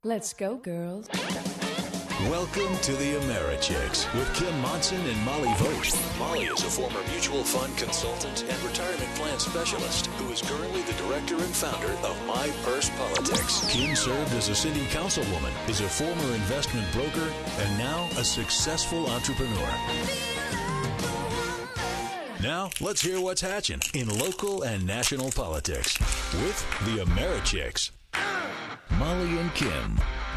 Let's go, girls. Welcome to the AmeriChicks with Kim Monson and Molly Vogt. Molly is a former mutual fund consultant and retirement plan specialist who is currently the director and founder of My Purse Politics. Kim served as a city councilwoman, is a former investment broker, and now a successful entrepreneur. Now, let's hear what's hatching in local and national politics with the AmeriChicks. Molly and Kim.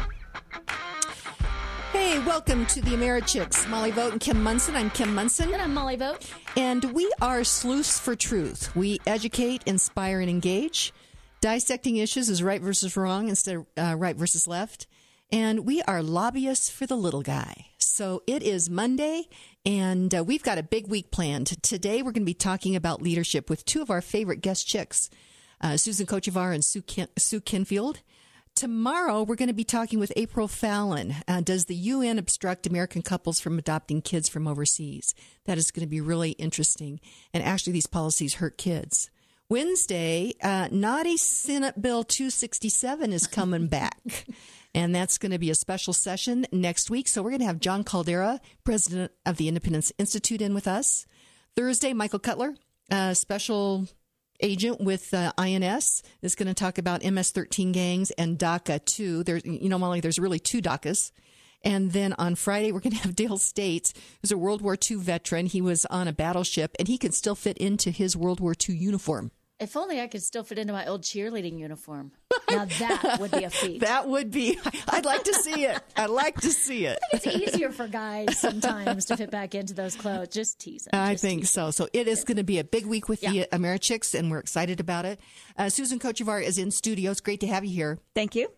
Hey, welcome to the AmeriChicks. Molly Vogt and Kim Monson. I'm Kim Monson. And I'm Molly Vogt. And we are sleuths for truth. We educate, inspire, and engage. Dissecting issues is right versus wrong instead of right versus left. And we are lobbyists for the little guy. So it is Monday, and we've got a big week planned. Today, we're going to be talking about leadership with two of our favorite guest chicks, Susan Kochevar and Sue Kinfield. Tomorrow, we're going to be talking with April Fallon. Does the UN obstruct American couples from adopting kids from overseas? That is going to be really interesting. And actually, these policies hurt kids. Wednesday, naughty Senate Bill 267 is coming back. And that's going to be a special session next week. So we're going to have John Caldera, president of the Independence Institute, in with us. Thursday, Michael Cutler, special agent with INS, is going to talk about MS-13 gangs and DACA 2. There's, Molly, there's really two DACAs. And then on Friday, we're going to have Dale States, who's a World War II veteran. He was on a battleship, and he can still fit into his World War II uniform. If only I could still fit into my old cheerleading uniform. Now that would be a feat. That would be. I'd like to see it. I'd like to see it. It's easier for guys sometimes to fit back into those clothes. Just teasing. I think so. So it is going to be a big week with the AmeriChicks, and we're excited about it. Susan Kochevar is in studio. It's great to have you here. Thank you.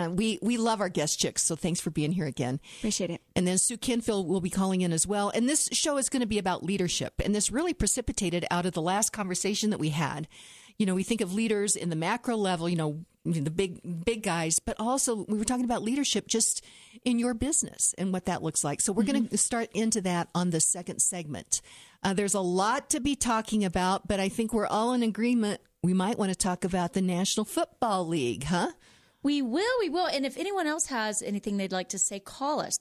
We love our guest chicks, so thanks for being here again. Appreciate it. And then Sue Kinfield will be calling in as well. And this show is going to be about leadership. And this really precipitated out of the last conversation that we had. We think of leaders in the macro level, the big guys, but also we were talking about leadership just in your business and what that looks like. So we're going to start into that on the second segment. There's a lot to be talking about, but I think we're all in agreement. We might want to talk about the National Football League, huh? We will. And if anyone else has anything they'd like to say, call us,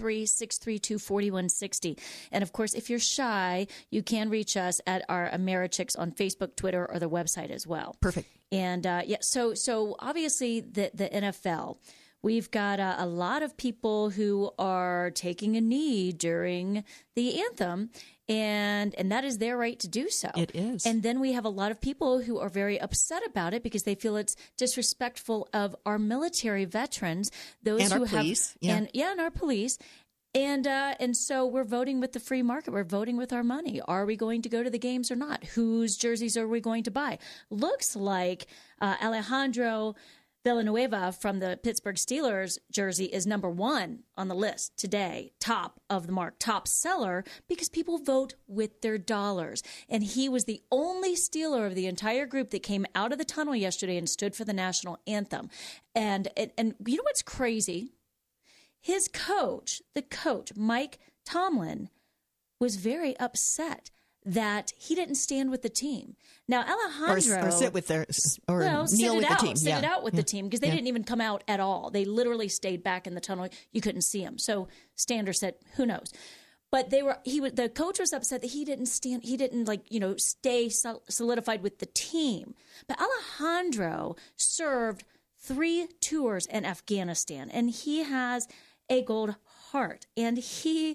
303-632-4160. And, of course, if you're shy, you can reach us at our AmeriChicks on Facebook, Twitter, or the website as well. Perfect. And, so obviously the NFL, we've got a lot of people who are taking a knee during the anthem, and that is their right to do so. It is. And then we have a lot of people who are very upset about it because they feel it's disrespectful of our military veterans, those and who our police. and our police. And so we're voting with the free market. We're voting with our money. Are we going to go to the games or not? Whose jerseys are we going to buy? Looks like Alejandro Villanueva from the Pittsburgh Steelers jersey is number one on the list today, top of the mark, top seller, because people vote with their dollars. And he was the only Steeler of the entire group that came out of the tunnel yesterday and stood for the national anthem. And you know what's crazy? His coach, Mike Tomlin, was very upset that he didn't stand with the team. Now, Alejandro... Or sit with their... Or kneel with the team. Sit it out with the team, because they didn't even come out at all. They literally stayed back in the tunnel. You couldn't see them. So Stander said, who knows? But the coach was upset that he didn't stand. He didn't stay solidified with the team. But Alejandro served 3 tours in Afghanistan, and he has a gold heart. And he,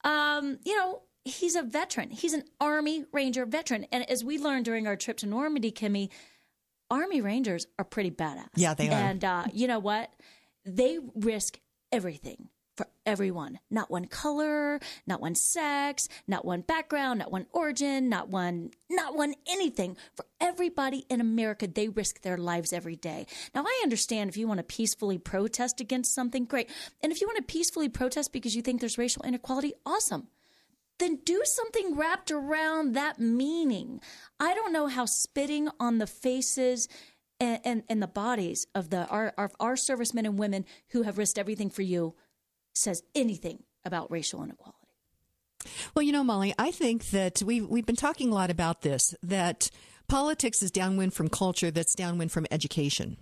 he's a veteran. He's an Army Ranger veteran. And as we learned during our trip to Normandy, Kimmy, Army Rangers are pretty badass. Yeah, they are. And you know what? They risk everything for everyone. Not one color, not one sex, not one background, not one origin, not one anything. For everybody in America, they risk their lives every day. Now, I understand if you want to peacefully protest against something, great. And if you want to peacefully protest because you think there's racial inequality, awesome. Then do something wrapped around that meaning. I don't know how spitting on the faces and the bodies of our servicemen and women who have risked everything for you says anything about racial inequality. Well, Molly, I think that we've been talking a lot about this, that politics is downwind from culture, that's downwind from education.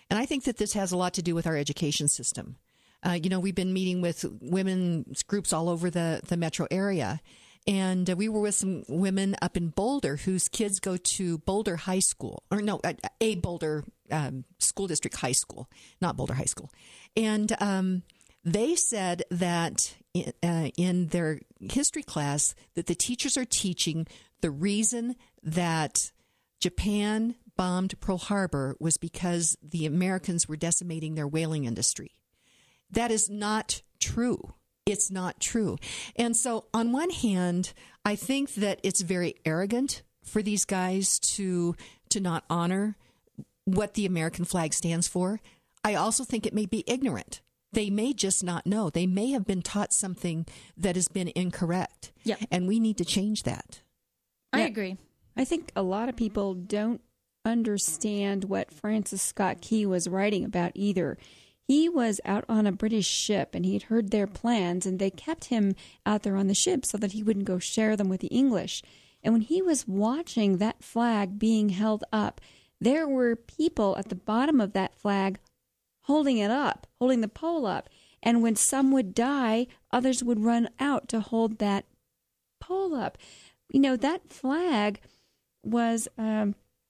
And I think that this has a lot to do with our education system. We've been meeting with women's groups all over the metro area. And we were with some women up in Boulder whose kids go to Boulder High School, a Boulder school district high school, not Boulder High School. And they said that in their history class that the teachers are teaching the reason that Japan bombed Pearl Harbor was because the Americans were decimating their whaling industry. That is not true. It's not true. And so on one hand, I think that it's very arrogant for these guys to not honor what the American flag stands for. I also think it may be ignorant. They may just not know. They may have been taught something that has been incorrect. Yeah. And we need to change that. I agree. I think a lot of people don't understand what Francis Scott Key was writing about either. He was out on a British ship, and he'd heard their plans, and they kept him out there on the ship so that he wouldn't go share them with the English. And when he was watching that flag being held up, there were people at the bottom of that flag holding it up, holding the pole up. And when some would die, others would run out to hold that pole up. That flag was a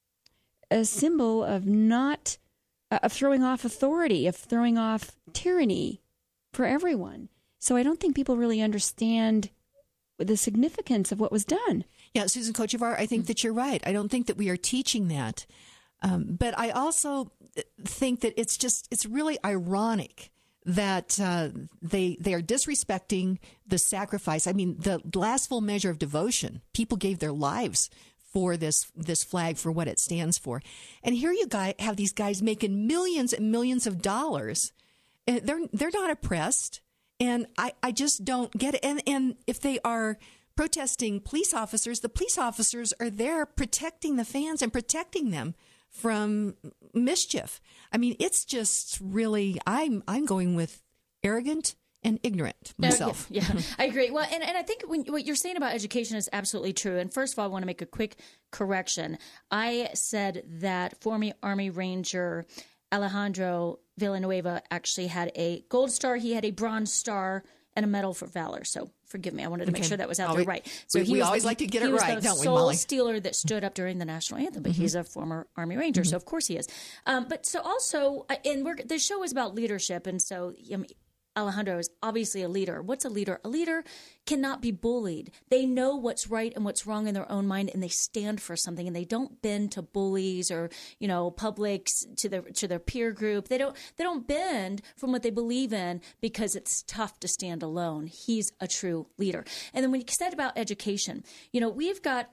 symbol of not... of throwing off authority, of throwing off tyranny for everyone. So I don't think people really understand the significance of what was done. Yeah, Susan Kochevar, I think that you're right. I don't think that we are teaching that. But I also think that it's really ironic that they are disrespecting the sacrifice. I mean, the last full measure of devotion, people gave their lives for this flag, for what it stands for. And here you have these guys making millions and millions of dollars. And they're not oppressed. And I just don't get it. And if they are protesting police officers, the police officers are there protecting the fans and protecting them from mischief. I mean, it's just really, I'm going with arrogant and ignorant myself. Yeah, I agree. Well, and I think what you're saying about education is absolutely true. And first of all, I want to make a quick correction. I said that former Army Ranger Alejandro Villanueva actually had a gold star. He had a bronze star and a medal for valor. So forgive me. I wanted to make sure that was out there right. So we always like to get it right, don't we, Molly? He was the soul stealer that stood up during the national anthem, but he's a former Army Ranger, so of course he is. But so also, and the show is about leadership, and so Alejandro is obviously a leader. What's a leader? A leader cannot be bullied. They know what's right and what's wrong in their own mind, and they stand for something, and they don't bend to bullies or, publics to their peer group. They don't bend from what they believe in because it's tough to stand alone. He's a true leader. And then when you said about education, we've got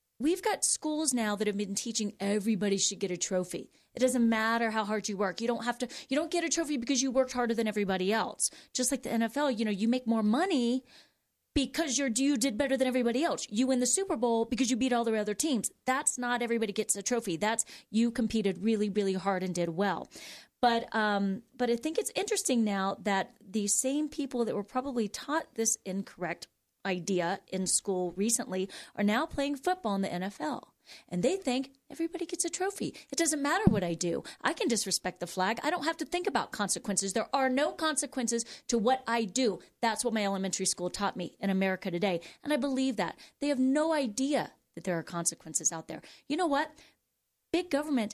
schools now that have been teaching everybody should get a trophy. It doesn't matter how hard you work. You don't get a trophy because you worked harder than everybody else. Just like the NFL, you make more money because you did better than everybody else. You win the Super Bowl because you beat all the other teams. That's not everybody gets a trophy. That's you competed really, really hard and did well. But I think it's interesting now that the same people that were probably taught this incorrect idea in school recently are now playing football in the NFL. And they think everybody gets a trophy. It doesn't matter what I do. I can disrespect the flag. I don't have to think about consequences. There are no consequences to what I do. That's what my elementary school taught me in America today. And I believe that. They have no idea that there are consequences out there. You know what? Big government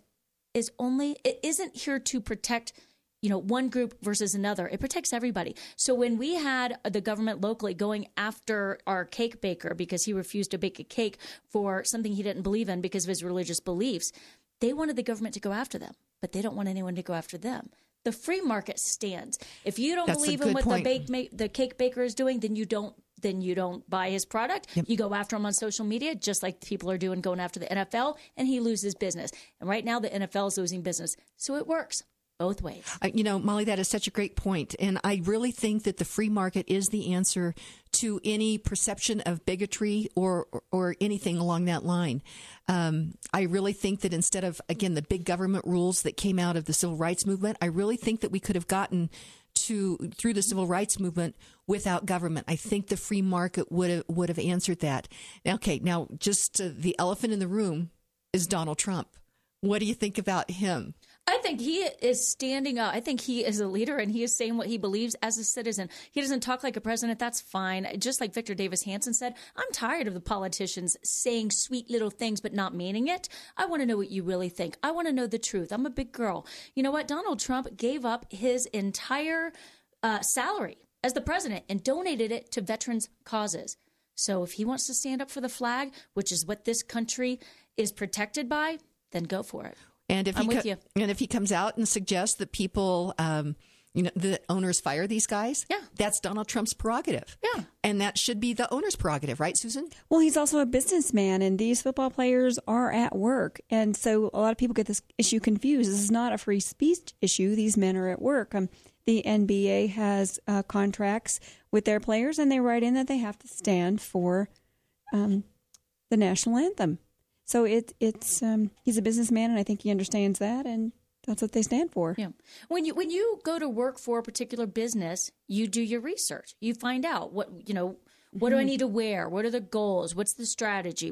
isn't here to protect one group versus another. It protects everybody. So when we had the government locally going after our cake baker because he refused to bake a cake for something he didn't believe in because of his religious beliefs, they wanted the government to go after them, but they don't want anyone to go after them. The free market stands. If you don't believe in what the cake baker is doing, then you don't buy his product. Yep. You go after him on social media, just like people are doing going after the NFL, and he loses business. And right now the NFL is losing business. So it works both ways. Molly, that is such a great point. And I really think that the free market is the answer to any perception of bigotry or anything along that line. I really think that instead of, again, the big government rules that came out of the civil rights movement, I really think that we could have gotten through the civil rights movement without government. I think the free market would have answered that. Now, just the elephant in the room is Donald Trump. What do you think about him? I think he is standing up. I think he is a leader, and he is saying what he believes as a citizen. He doesn't talk like a president. That's fine. Just like Victor Davis Hanson said, I'm tired of the politicians saying sweet little things but not meaning it. I want to know what you really think. I want to know the truth. I'm a big girl. You know what? Donald Trump gave up his entire salary as the president and donated it to veterans' causes. So if he wants to stand up for the flag, which is what this country is protected by, then go for it. And if if he comes out and suggests that people, the owners fire these guys, that's Donald Trump's prerogative. Yeah. And that should be the owner's prerogative, right, Susan? Well, he's also a businessman, and these football players are at work. And so a lot of people get this issue confused. This is not a free speech issue. These men are at work. The NBA has contracts with their players, and they write in that they have to stand for the national anthem. So it's he's a businessman, and I think he understands that, and that's what they stand for. Yeah. When you go to work for a particular business, you do your research. You find out what do I need to wear? What are the goals? What's the strategy?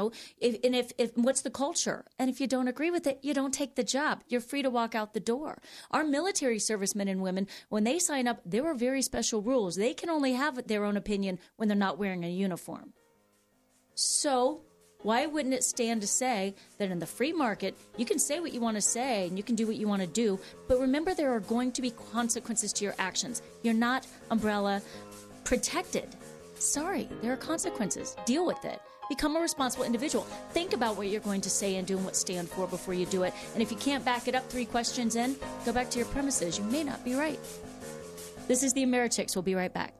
If what's the culture? And if you don't agree with it, you don't take the job. You're free to walk out the door. Our military servicemen and women, when they sign up, there are very special rules. They can only have their own opinion when they're not wearing a uniform. So why wouldn't it stand to say that in the free market, you can say what you want to say and you can do what you want to do, but remember there are going to be consequences to your actions. You're not umbrella protected. Sorry, there are consequences. Deal with it. Become a responsible individual. Think about what you're going to say and do and what stand for before you do it. And if you can't back it up 3 questions in, go back to your premises. You may not be right. This is the Americhicks. We'll be right back.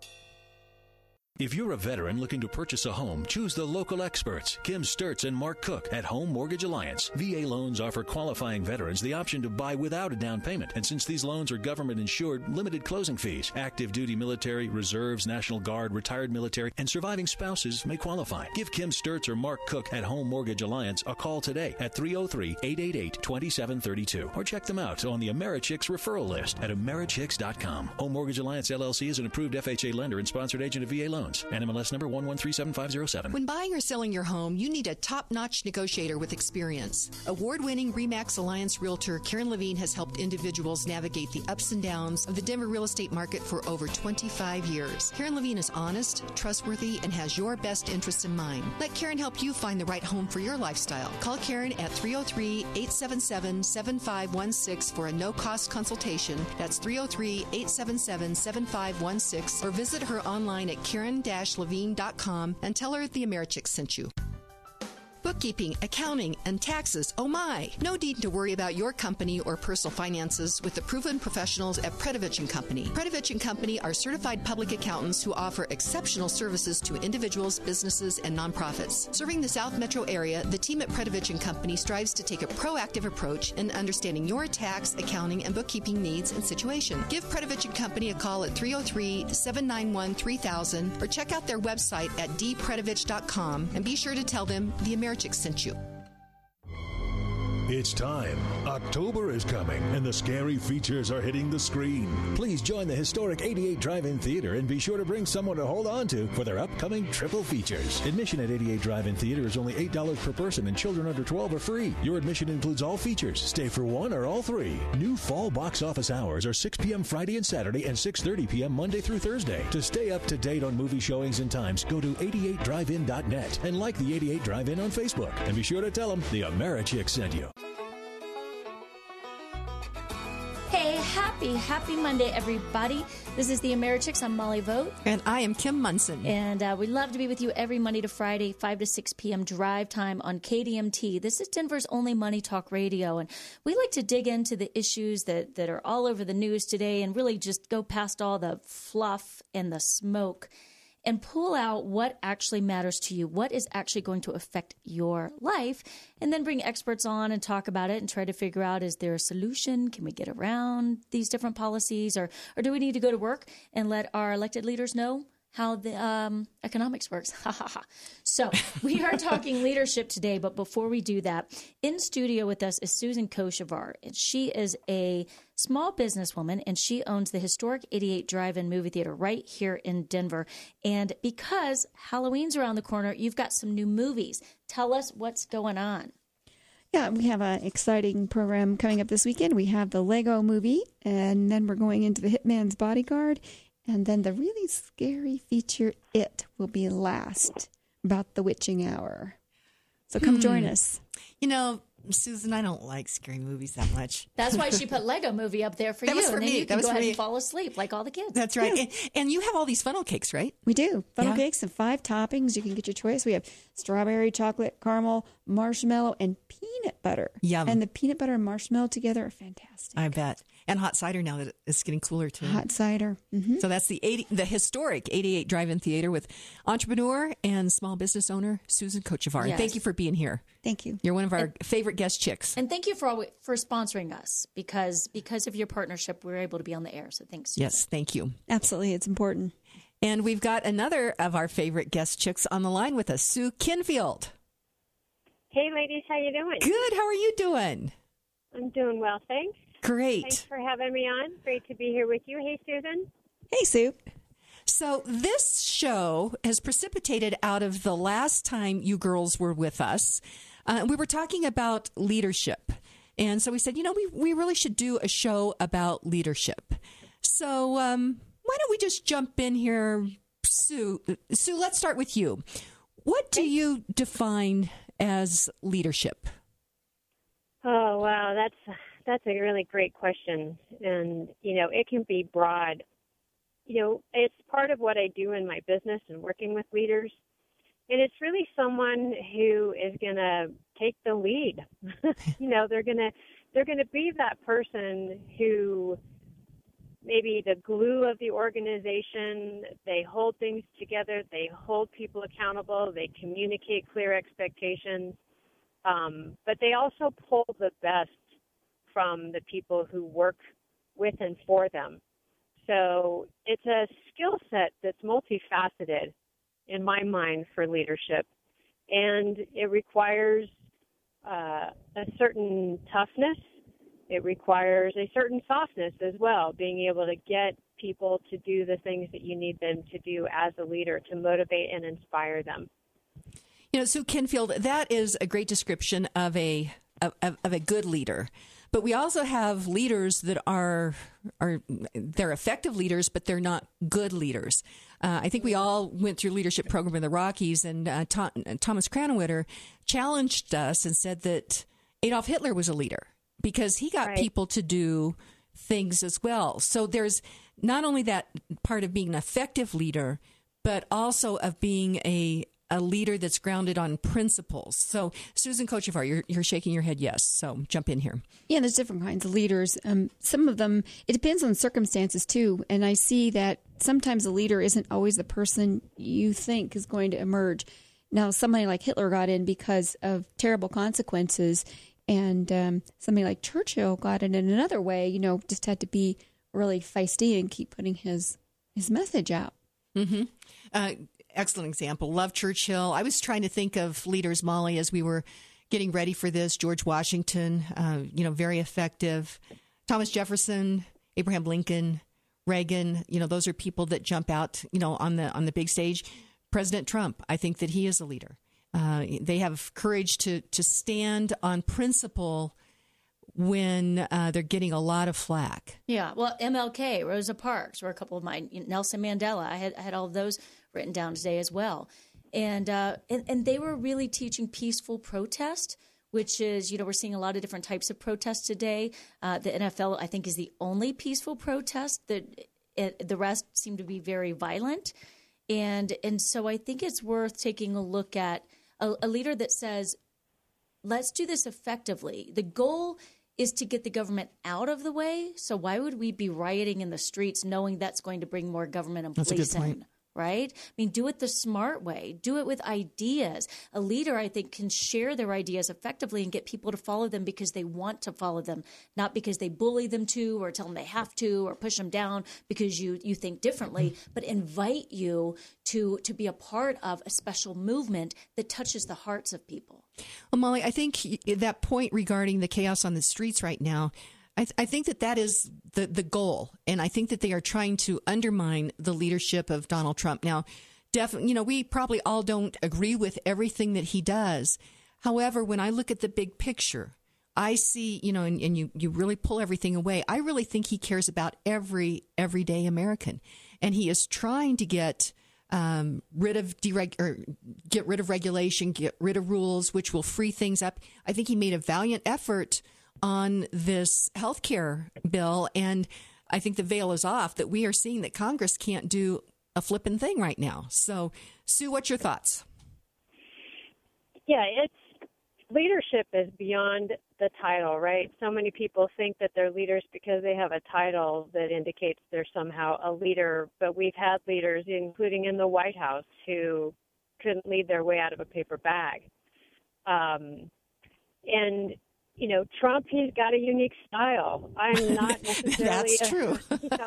If you're a veteran looking to purchase a home, choose the local experts, Kim Sturtz and Mark Cook at Home Mortgage Alliance. VA loans offer qualifying veterans the option to buy without a down payment. And since these loans are government insured, limited closing fees. Active duty military, reserves, National Guard, retired military, and surviving spouses may qualify. Give Kim Sturtz or Mark Cook at Home Mortgage Alliance a call today at 303-888-2732. Or check them out on the Americhicks referral list at Americhicks.com. Home Mortgage Alliance LLC is an approved FHA lender and sponsored agent of VA loans. NMLS number 1137507. When buying or selling your home, you need a top-notch negotiator with experience. Award-winning RE/MAX Alliance realtor Karen Levine has helped individuals navigate the ups and downs of the Denver real estate market for over 25 years. Karen Levine is honest, trustworthy, and has your best interests in mind. Let Karen help you find the right home for your lifestyle. Call Karen at 303-877-7516 for a no-cost consultation. That's 303-877-7516, or visit her online at Karen-Levine.com and tell her the Americhicks sent you. Bookkeeping, accounting, and taxes. Oh my! No need to worry about your company or personal finances with the proven professionals at Predovich & Company. Predovich & Company are certified public accountants who offer exceptional services to individuals, businesses, and nonprofits. Serving the South Metro area, the team at Predovich & Company strives to take a proactive approach in understanding your tax, accounting, and bookkeeping needs and situation. Give Predovich & Company a call at 303-791-3000 or check out their website at dpredovich.com and be sure to tell them the Americhicks sent you. It's time. October is coming, and the scary features are hitting the screen. Please join the historic 88 Drive-In Theater and be sure to bring someone to hold on to for their upcoming triple features. Admission at 88 Drive-In Theater is only $8 per person, and children under 12 are free. Your admission includes all features. Stay for one or all three. New fall box office hours are 6 p.m. Friday and Saturday and 6:30 p.m. Monday through Thursday. To stay up to date on movie showings and times, go to 88drivein.net and like the 88 Drive-In on Facebook. And be sure to tell them the Americhicks sent you. Hey, happy Monday, everybody. This is the Americhicks. I'm Molly Vogt. And I am Kim Munson. And we love to be with you every Monday to Friday, 5 to 6 p.m. drive time on KDMT. This is Denver's only Money Talk Radio. And we like to dig into the issues that are all over the news today and really just go past all the fluff and the smoke and pull out what actually matters to you, what is actually going to affect your life, and then bring experts on and talk about it and try to figure out, is there a solution? Can we get around these different policies? Or do we need to go to work and let our elected leaders know how the economics works? So we are talking leadership today, but before we do that, in studio with us is Susan Kochevar. She is a small businesswoman, and she owns the historic 88 Drive-In movie theater right here in Denver. And because Halloween's around the corner, you've got some new movies. Tell us what's going on. Yeah, we have an exciting program coming up this weekend. We have the Lego movie, and then we're going into the Hitman's Bodyguard, and then the really scary feature, It, will be last, about the witching hour. So come join us. You know, Susan, I don't like scary movies that much. That's why she put Lego movie up there for That you. was for and then me. you That can was go for ahead me. and fall asleep like all the kids. That's right. And you have all these funnel cakes, right? We do. Funnel Yeah. cakes and 5 toppings. You can get your choice. We have strawberry, chocolate, caramel, marshmallow, and peanut butter. Yum. And the peanut butter and marshmallow together are fantastic. I bet. And hot cider now that it's getting cooler, too. Hot cider. Mm-hmm. So that's the historic 88 Drive-In Theater with entrepreneur and small business owner Susan Kochevar. Yes. Thank you for being here. Thank you. You're one of our favorite guest chicks. And thank you for sponsoring us because of your partnership, we're able to be on the air. So thanks. Susan. Yes, thank you. Absolutely. It's important. And we've got another of our favorite guest chicks on the line with us, Sue Kinfield. Hey, ladies, how you doing? Good. How are you doing? I'm doing well, thanks. Great. Thanks for having me on. Great to be here with you. Hey, Susan. Hey, Sue. So this show has precipitated out of the last time you girls were with us. We were talking about leadership. And so we said, we really should do a show about leadership. So why don't we just jump in here, Sue? Sue, let's start with you. What do you define as leadership? Oh, wow, that's a really great question. And, it can be broad. It's part of what I do in my business and working with leaders. And it's really someone who is going to take the lead. They're going to be that person who maybe the glue of the organization. They hold things together. They hold people accountable. They communicate clear expectations. But they also pull the best from the people who work with and for them. So it's a skill set that's multifaceted in my mind for leadership. And it requires a certain toughness. It requires a certain softness as well, being able to get people to do the things that you need them to do as a leader to motivate and inspire them. Sue Kinfield, that is a great description of a good leader. But we also have leaders that they're effective leaders, but they're not good leaders. I think we all went through a leadership program in the Rockies, and Thomas Krannawitter challenged us and said that Adolf Hitler was a leader because he got people to do things as well. So there's not only that part of being an effective leader, but also of being a leader that's grounded on principles. So, Susan Kochevar, you're shaking your head yes. So, jump in here. Yeah, there's different kinds of leaders. Some of them, it depends on circumstances too. And I see that sometimes a leader isn't always the person you think is going to emerge. Now, somebody like Hitler got in because of terrible consequences, and somebody like Churchill got in another way. Just had to be really feisty and keep putting his message out. Mm-hmm. Excellent example. Love Churchill. I was trying to think of leaders, Molly, as we were getting ready for this. George Washington, very effective. Thomas Jefferson, Abraham Lincoln, Reagan. Those are people that jump out, on the big stage. President Trump, I think that he is a leader. They have courage to stand on principle when they're getting a lot of flack. Yeah, well, MLK, Rosa Parks were a couple of mine. Nelson Mandela, I had all of those written down today as well, and they were really teaching peaceful protest, which is we're seeing a lot of different types of protests today. The NFL, I think, is the only peaceful protest. The rest seem to be very violent, and so I think it's worth taking a look at a leader that says, let's do this effectively. The goal is to get the government out of the way. So why would we be rioting in the streets knowing that's going to bring more government and police in? Right? I mean, do it the smart way. Do it with ideas. A leader, I think, can share their ideas effectively and get people to follow them because they want to follow them, not because they bully them to or tell them they have to or push them down because you think differently, but invite you to be a part of a special movement that touches the hearts of people. Well, Molly, I think that point regarding the chaos on the streets right now, I think that is the goal, and I think that they are trying to undermine the leadership of Donald Trump. Now, definitely, we probably all don't agree with everything that he does. However, when I look at the big picture, I see, and you really pull everything away. I really think he cares about every everyday American, and he is trying to get rid of regulation, get rid of rules, which will free things up. I think he made a valiant effort on this health care bill, and I think the veil is off that we are seeing that Congress can't do a flippin' thing right now. So, Sue, what's your thoughts? Yeah, leadership is beyond the title, right? So many people think that they're leaders because they have a title that indicates they're somehow a leader, but we've had leaders, including in the White House, who couldn't lead their way out of a paper bag. Trump, he's got a unique style. I'm not necessarily That's true.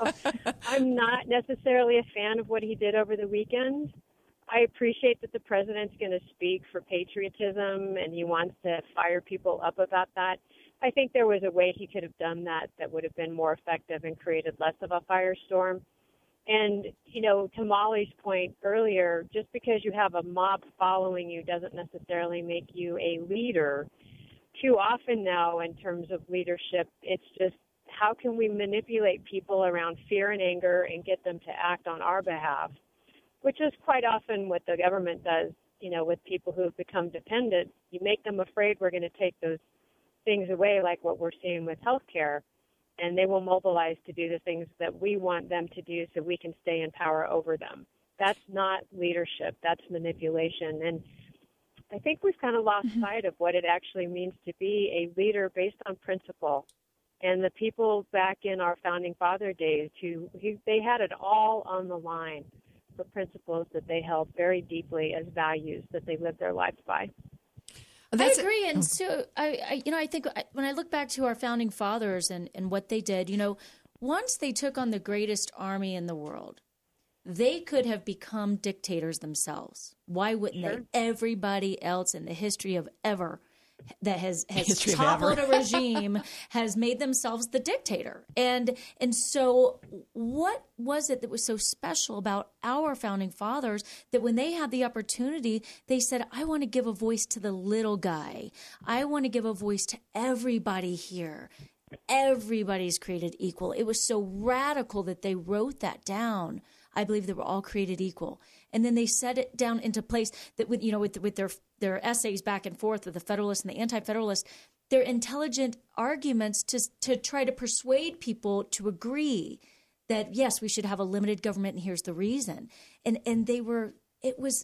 I'm not necessarily a fan of what he did over the weekend. I appreciate that the president's going to speak for patriotism and he wants to fire people up about that. I think there was a way he could have done that would have been more effective and created less of a firestorm. And, to Molly's point earlier, just because you have a mob following you doesn't necessarily make you a leader. Too often now, in terms of leadership, it's just how can we manipulate people around fear and anger and get them to act on our behalf, which is quite often what the government does, with people who have become dependent. You make them afraid we're going to take those things away, like what we're seeing with healthcare, and they will mobilize to do the things that we want them to do so we can stay in power over them. That's not leadership. That's manipulation. And I think we've kind of lost sight of what it actually means to be a leader based on principle. And the people back in our founding father days, they had it all on the line for principles that they held very deeply as values that they lived their lives by. I agree. And so, I think when I look back to our founding fathers and what they did, once they took on the greatest army in the world, they could have become dictators themselves. Why wouldn't they? Everybody else in the history of ever that has toppled a regime has made themselves the dictator. And so what was it that was so special about our founding fathers that when they had the opportunity, they said, I want to give a voice to the little guy. I want to give a voice to everybody here. Everybody's created equal. It was so radical that they wrote that down. I believe they were all created equal. And then they set it down into place that with their essays back and forth with the Federalists and the Anti-Federalists, their intelligent arguments to try to persuade people to agree that, yes, we should have a limited government and here's the reason. And it was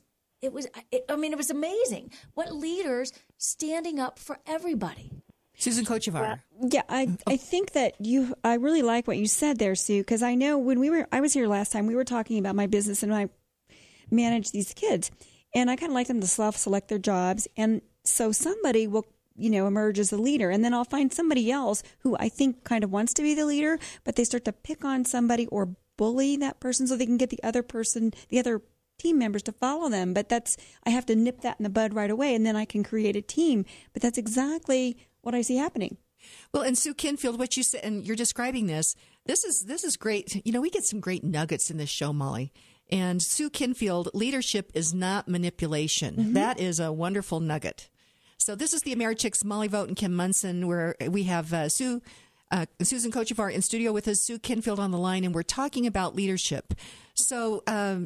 amazing. What leaders standing up for everybody. Susan Kochevar. Yeah, I think that I really like what you said there, Sue, because I know when I was here last time, we were talking about my business and I manage these kids, and I kind of like them to self-select their jobs, and so somebody will, emerge as a leader, and then I'll find somebody else who I think kind of wants to be the leader, but they start to pick on somebody or bully that person so they can get the other team members to follow them. But I have to nip that in the bud right away, and then I can create a team. But that's exactly what I see happening. Well, and Sue Kinfield, what you said, and you're describing this is great. We get some great nuggets in this show, Molly. And Sue Kinfield, leadership is not manipulation. Mm-hmm. That is a wonderful nugget. So this is the AmeriChicks, Molly Vogt and Kim Monson, where we have Susan Kochevar in studio with us, Sue Kinfield on the line, and we're talking about leadership. So,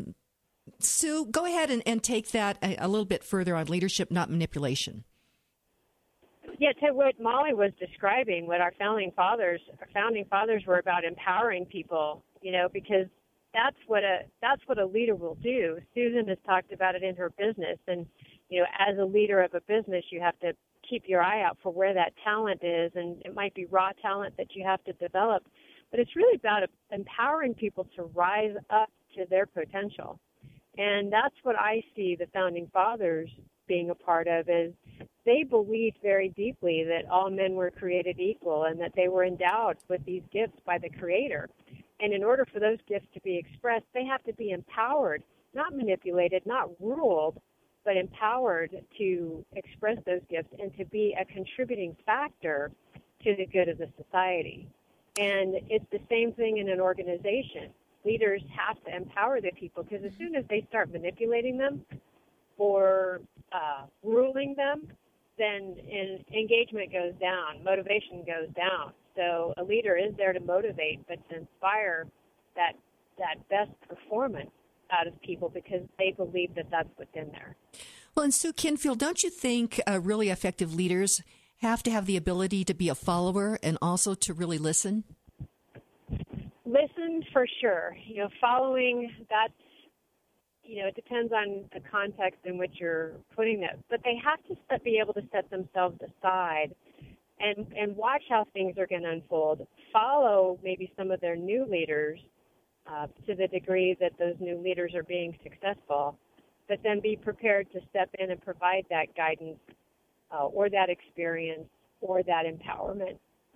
Sue, go ahead and take that a little bit further on leadership, not manipulation. Yeah, to what Molly was describing, what our founding fathers were about empowering people, because that's what a leader will do. Susan has talked about it in her business, and as a leader of a business, you have to keep your eye out for where that talent is, and it might be raw talent that you have to develop, but it's really about empowering people to rise up to their potential. And that's what I see the founding fathers being a part of, is they believed very deeply that all men were created equal and that they were endowed with these gifts by the Creator. And in order for those gifts to be expressed, they have to be empowered, not manipulated, not ruled, but empowered to express those gifts and to be a contributing factor to the good of the society. And it's the same thing in an organization. Leaders have to empower their people, because as soon as they start manipulating them or ruling them, then engagement goes down, motivation goes down. So a leader is there to motivate, but to inspire that best performance out of people because they believe that that's what's in there. Well, and Sue Kinfield, don't you think really effective leaders have to have the ability to be a follower and also to really listen? Listen for sure. Following, that's, it depends on the context in which you're putting it. But they have to be able to set themselves aside and watch how things are going to unfold. Follow maybe some of their new leaders to the degree that those new leaders are being successful, but then be prepared to step in and provide that guidance or that experience or that empowerment,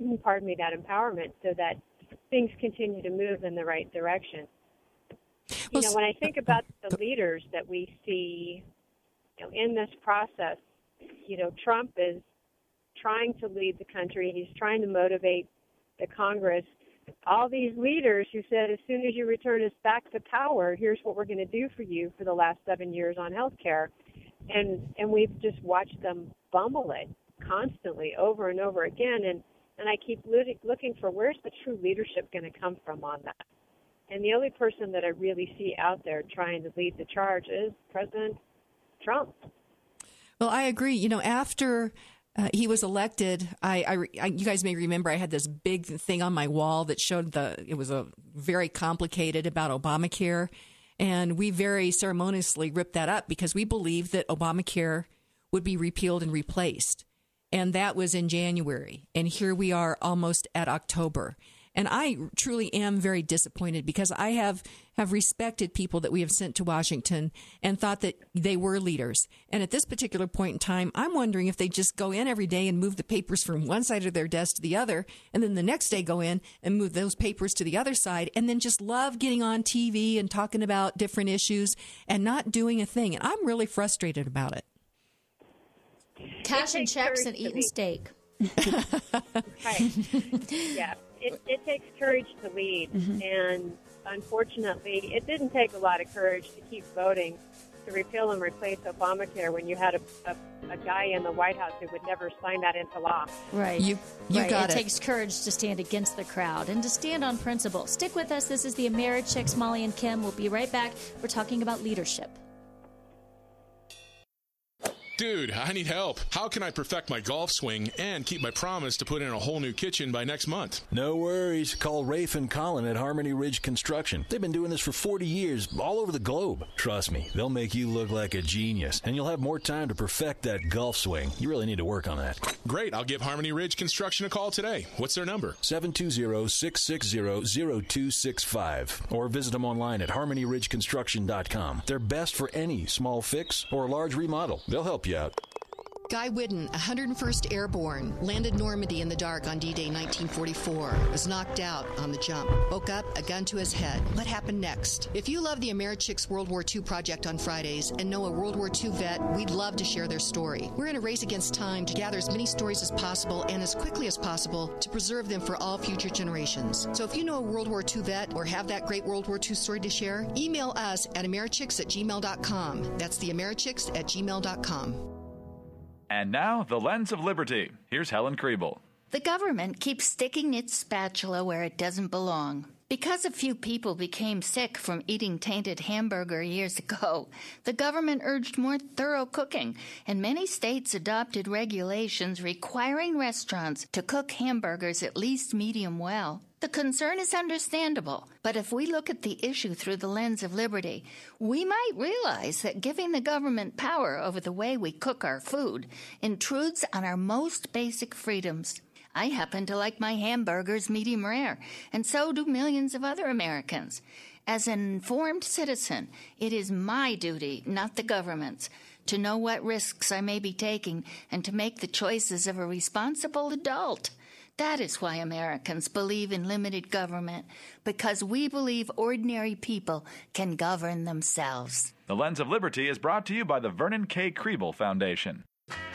so that things continue to move in the right direction. When I think about the leaders that we see in this process, Trump is trying to lead the country. He's trying to motivate the Congress. All these leaders who said, as soon as you return us back to power, here's what we're going to do for you for the last 7 years on health care. And we've just watched them bumble it constantly over and over again. And I keep looking for where's the true leadership going to come from on that. And the only person that I really see out there trying to lead the charge is President Trump. Well, I agree. After he was elected, you guys may remember I had this big thing on my wall that showed it was a very complicated about Obamacare. And we very ceremoniously ripped that up because we believed that Obamacare would be repealed and replaced. And that was in January. And here we are almost at October. And I truly am very disappointed because I have respected people that we have sent to Washington and thought that they were leaders. And at this particular point in time, I'm wondering if they just go in every day and move the papers from one side of their desk to the other, and then the next day go in and move those papers to the other side, and then just love getting on TV and talking about different issues and not doing a thing. And I'm really frustrated about it. Cash and checks and eating steak. Right. Yeah. It takes courage to lead, and unfortunately, it didn't take a lot of courage to keep voting to repeal and replace Obamacare when you had a guy in the White House who would never sign that into law. Right. You got it. It takes courage to stand against the crowd and to stand on principle. Stick with us. This is the AmeriChicks, Molly and Kim. We'll be right back. We're talking about leadership. Dude, I need help. How can I perfect my golf swing and keep my promise to put in a whole new kitchen by next month? No worries. Call Rafe and Colin at Harmony Ridge Construction. They've been doing this for 40 years, all over the globe. Trust me, they'll make you look like a genius, and you'll have more time to perfect that golf swing. You really need to work on that. Great. I'll give Harmony Ridge Construction a call today. What's their number? 720-660-0265. Or visit them online at harmonyridgeconstruction.com. They're best for any small fix or large remodel. They'll help you out. Guy Whidden, 101st Airborne, landed Normandy in the dark on D-Day 1944, was knocked out on the jump, woke up, a gun to his head. What happened next? If you love the AmeriChicks World War II project on Fridays and know a World War II vet, we'd love to share their story. We're in a race against time to gather as many stories as possible and as quickly as possible to preserve them for all future generations. So if you know a World War II vet or have that great World War II story to share, email us at americhicks@gmail.com. That's the americhicks@gmail.com. And now, the Lens of Liberty. Here's Helen Kriebel. The government keeps sticking its spatula where it doesn't belong. Because a few people became sick from eating tainted hamburger years ago, the government urged more thorough cooking, and many states adopted regulations requiring restaurants to cook hamburgers at least medium well. The concern is understandable, but if we look at the issue through the lens of liberty, we might realize that giving the government power over the way we cook our food intrudes on our most basic freedoms. I happen to like my hamburgers medium rare, and so do millions of other Americans. As an informed citizen, it is my duty, not the government's, to know what risks I may be taking and to make the choices of a responsible adult. That is why Americans believe in limited government, because we believe ordinary people can govern themselves. The Lens of Liberty is brought to you by the Vernon K. Kriebel Foundation.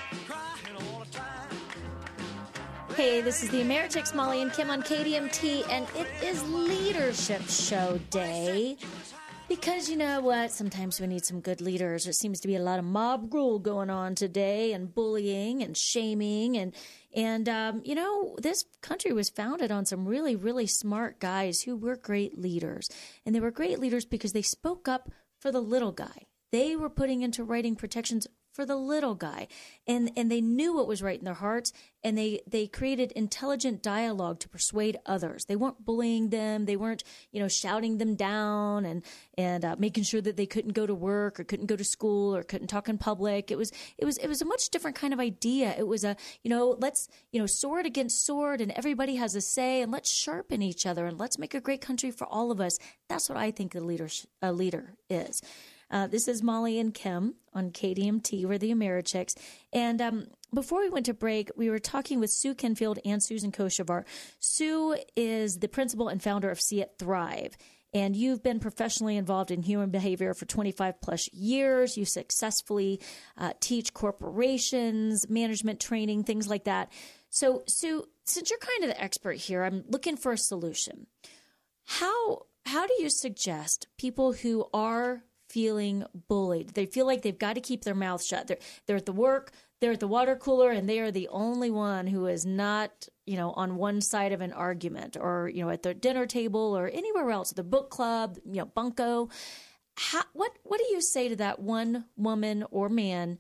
Hey, this is the AmeriChicks, Molly and Kim on KDMT, and it is Leadership Show Day. Because you know what? Sometimes we need some good leaders. There seems to be a lot of mob rule going on today, and bullying and shaming. And you know, this country was founded on some really, really smart guys who were great leaders. And they were great leaders because they spoke up for the little guy. They were putting into writing protections for the little guy. And they knew what was right in their hearts, and they created intelligent dialogue to persuade others. They weren't bullying them. They weren't, you know, shouting them down and making sure that they couldn't go to work or couldn't go to school or couldn't talk in public. It was a much different kind of idea. It was let's, sword against sword, and everybody has a say, and let's sharpen each other, and let's make a great country for all of us. That's what I think a leader is. This is Molly and Kim on KDMT. We're the Americhicks. And before we went to break, we were talking with Sue Kenfield and Susan Kochevar. Sue is the principal and founder of See It Thrive. And you've been professionally involved in human behavior for 25 plus years. You successfully teach corporations, management training, things like that. So, Sue, since you're kind of the expert here, I'm looking for a solution. How do you suggest people who are feeling bullied, they feel like they've got to keep their mouth shut, they're at the work, they're at the water cooler, and they are the only one who is not, on one side of an argument, or, at their dinner table or anywhere else, the book club, bunco. What do you say to that one woman or man?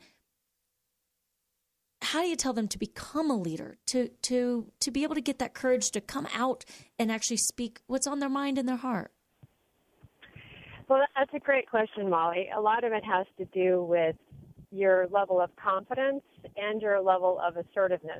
How do you tell them to become a leader, to be able to get that courage to come out and actually speak what's on their mind and their heart? Well, that's a great question, Molly. A lot of it has to do with your level of confidence and your level of assertiveness.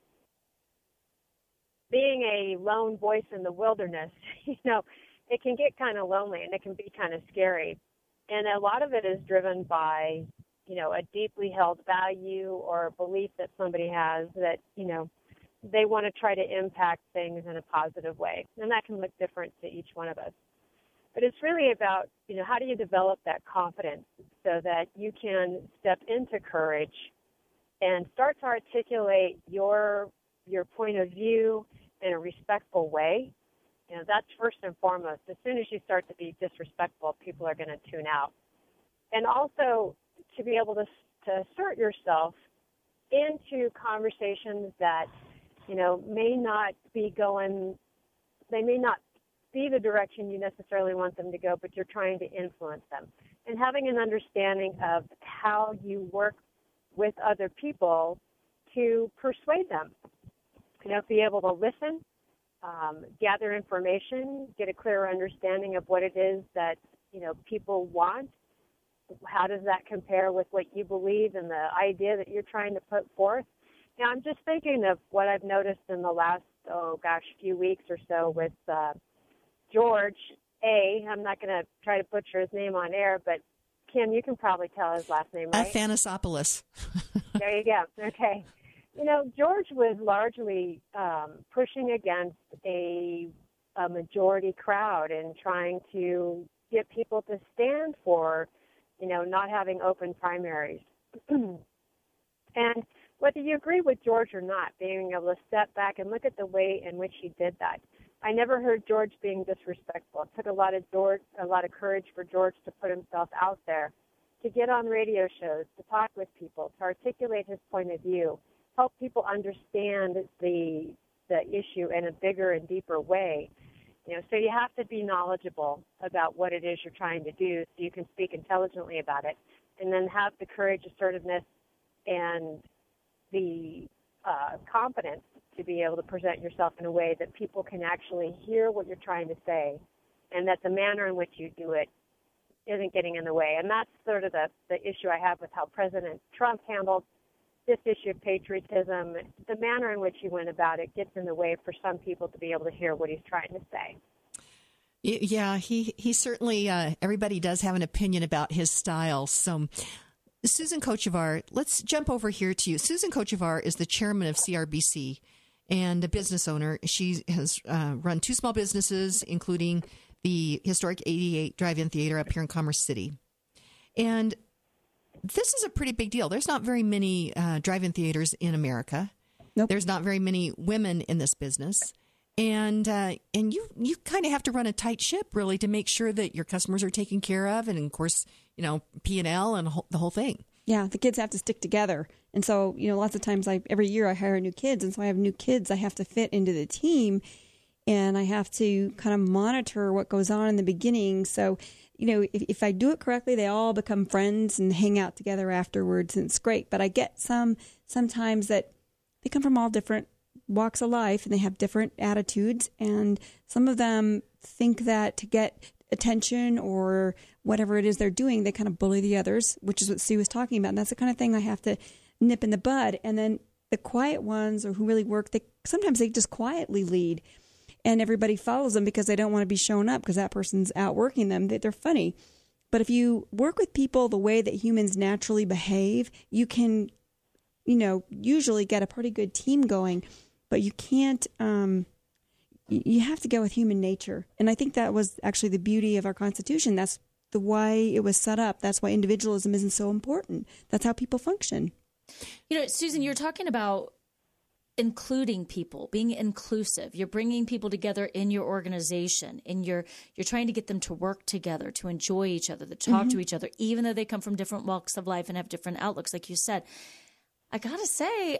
Being a lone voice in the wilderness, it can get kind of lonely and it can be kind of scary. And a lot of it is driven by, a deeply held value or belief that somebody has that, they want to try to impact things in a positive way. And that can look different to each one of us. But it's really about, how do you develop that confidence so that you can step into courage and start to articulate your point of view in a respectful way. That's first and foremost. As soon as you start to be disrespectful, people are going to tune out. And also to be able to assert yourself into conversations that, may not be the direction you necessarily want them to go, but you're trying to influence them. And having an understanding of how you work with other people to persuade them. Be able to listen, gather information, get a clearer understanding of what it is that, people want. How does that compare with what you believe and the idea that you're trying to put forth? Now, I'm just thinking of what I've noticed in the last, few weeks or so with George A. I'm not going to try to butcher his name on air, but Kim, you can probably tell his last name, right? Athanasopoulos. There you go. Okay. George was largely pushing against a majority crowd and trying to get people to stand for, not having open primaries. And whether you agree with George or not, being able to step back and look at the way in which he did that. I never heard George being disrespectful. It took a lot of courage for George to put himself out there, to get on radio shows, to talk with people, to articulate his point of view, help people understand the issue in a bigger and deeper way. So you have to be knowledgeable about what it is you're trying to do so you can speak intelligently about it, and then have the courage, assertiveness, and the confidence to be able to present yourself in a way that people can actually hear what you're trying to say, and that the manner in which you do it isn't getting in the way. And that's sort of the issue I have with how President Trump handled this issue of patriotism. The manner in which he went about it gets in the way for some people to be able to hear what he's trying to say. Yeah, he certainly, everybody does have an opinion about his style. So Susan Kochevar, let's jump over here to you. Susan Kochevar is the chairman of CRBC and a business owner. She has run two small businesses, including the historic 88 Drive-In Theater up here in Commerce City. And this is a pretty big deal. There's not very many drive-in theaters in America. Nope. There's not very many women in this business. And you kind of have to run a tight ship, really, to make sure that your customers are taken care of. And, of course, P&L and the whole thing. Yeah, the kids have to stick together. And so, lots of times every year I hire new kids. And so I have new kids I have to fit into the team. And I have to kind of monitor what goes on in the beginning. So, if I do it correctly, they all become friends and hang out together afterwards. And it's great. But I get sometimes that they come from all different walks of life and they have different attitudes. And some of them think that to get attention or whatever it is they're doing, they kind of bully the others, which is what Sue was talking about. And that's the kind of thing I have to nip in the bud. And then the quiet ones, or who really work, sometimes they just quietly lead, and everybody follows them because they don't want to be shown up because that person's outworking them. They're funny. But if you work with people the way that humans naturally behave, you can, usually get a pretty good team going. But you can't. You have to go with human nature. And I think that was actually the beauty of our Constitution. That's the way it was set up. That's why individualism isn't so important. That's how people function. Susan, you're talking about including people, being inclusive. You're bringing people together in your organization, and you're trying to get them to work together, to enjoy each other, to talk to each other, even though they come from different walks of life and have different outlooks, like you said. I got to say,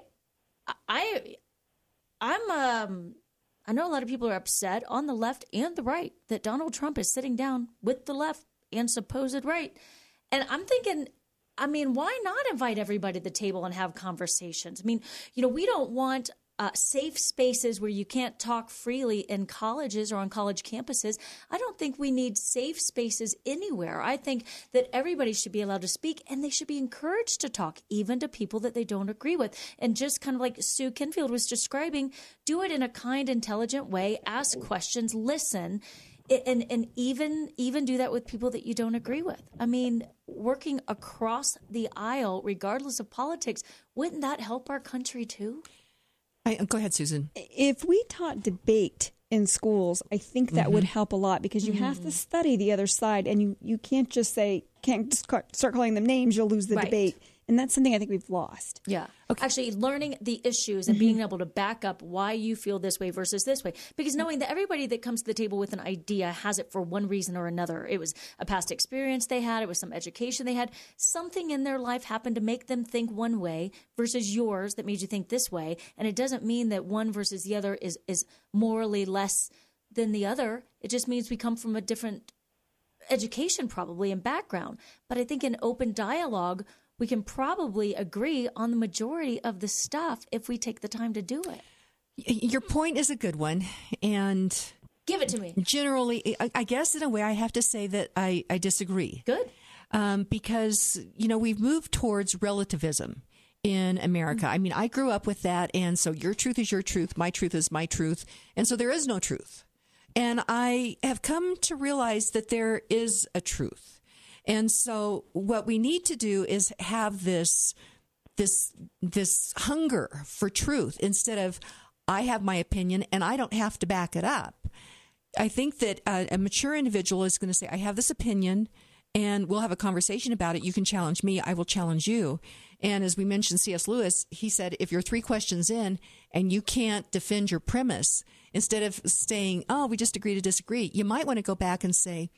I know a lot of people are upset on the left and the right that Donald Trump is sitting down with the left and supposed right. And I'm thinking, why not invite everybody to the table and have conversations? We don't want safe spaces where you can't talk freely in colleges or on college campuses. I don't think we need safe spaces anywhere. I think that everybody should be allowed to speak, and they should be encouraged to talk, even to people that they don't agree with. And just kind of like Sue Kinfield was describing, do it in a kind, intelligent way, ask questions, listen, and even do that with people that you don't agree with. Working across the aisle, regardless of politics, wouldn't that help our country too? Go ahead, Susan. If we taught debate in schools, I think that would help a lot, because you have to study the other side, and you can't just start calling them names. You'll lose the debate. And that's something I think we've lost. Yeah. Okay. Actually, learning the issues and being able to back up why you feel this way versus this way. Because knowing that everybody that comes to the table with an idea has it for one reason or another. It was a past experience they had. It was some education they had. Something in their life happened to make them think one way versus yours that made you think this way. And it doesn't mean that one versus the other is morally less than the other. It just means we come from a different education probably and background. But I think in open dialogue, we can probably agree on the majority of the stuff if we take the time to do it. Your point is a good one. And give it to me. Generally, I guess in a way I have to say that I disagree. Good. Because, we've moved towards relativism in America. I grew up with that. And so your truth is your truth. My truth is my truth. And so there is no truth. And I have come to realize that there is a truth. And so what we need to do is have this hunger for truth instead of, I have my opinion and I don't have to back it up. I think that a mature individual is going to say, I have this opinion and we'll have a conversation about it. You can challenge me. I will challenge you. And as we mentioned, C.S. Lewis, he said, if you're 3 questions in and you can't defend your premise, instead of saying, oh, we just agree to disagree, you might want to go back and say,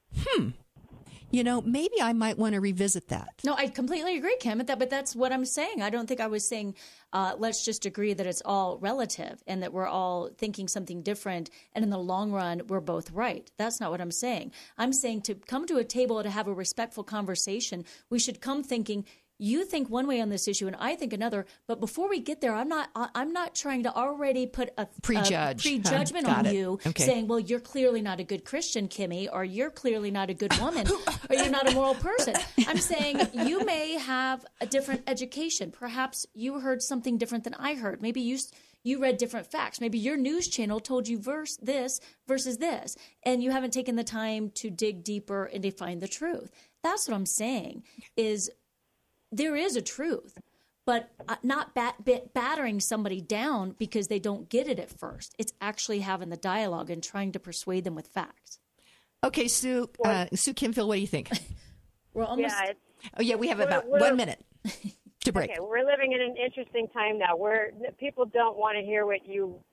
maybe I might want to revisit that. No, I completely agree, Kim, but that's what I'm saying. I don't think I was saying let's just agree that it's all relative and that we're all thinking something different, and in the long run, we're both right. That's not what I'm saying. I'm saying to come to a table to have a respectful conversation, we should come thinking, you think one way on this issue and I think another, but before we get there, I'm not trying to already put a prejudgment on you, saying, well, you're clearly not a good Christian, Kimmy, or you're clearly not a good woman, or you're not a moral person. I'm saying you may have a different education. Perhaps you heard something different than I heard. Maybe you read different facts. Maybe your news channel told you this versus this, and you haven't taken the time to dig deeper and to find the truth. That's what I'm saying is, there is a truth, but not battering somebody down because they don't get it at first. It's actually having the dialogue and trying to persuade them with facts. Okay, Sue Kinfield, what do you think? We're almost. We have about 1 minute to break. Okay, we're living in an interesting time now where people don't want to hear what you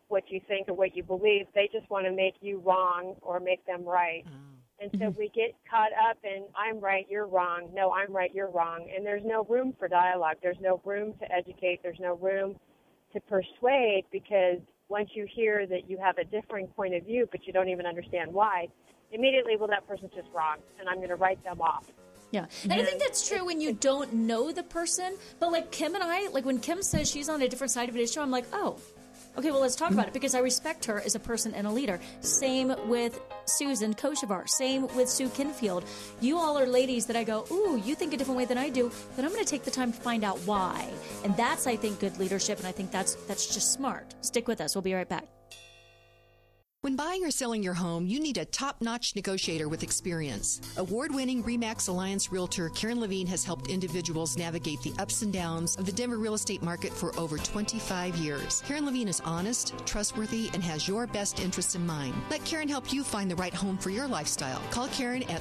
what you think or what you believe. They just want to make you wrong or make them right. And so we get caught up in, I'm right, you're wrong. No, I'm right, you're wrong. And there's no room for dialogue. There's no room to educate. There's no room to persuade, because once you hear that you have a differing point of view, but you don't even understand why, immediately, well, that person's just wrong, and I'm going to write them off. Yeah. And I think that's true when you don't know the person. But like Kim and I, like when Kim says she's on a different side of an issue, I'm like, oh, okay, well, let's talk about it, because I respect her as a person and a leader. Same with Susan Kochevar. Same with Sue Kinfield. You all are ladies that I go, ooh, you think a different way than I do, then I'm going to take the time to find out why. And that's, I think, good leadership, and I think that's just smart. Stick with us. We'll be right back. When buying or selling your home, you need a top-notch negotiator with experience. Award-winning RE/MAX Alliance realtor Karen Levine has helped individuals navigate the ups and downs of the Denver real estate market for over 25 years. Karen Levine is honest, trustworthy, and has your best interests in mind. Let Karen help you find the right home for your lifestyle. Call Karen at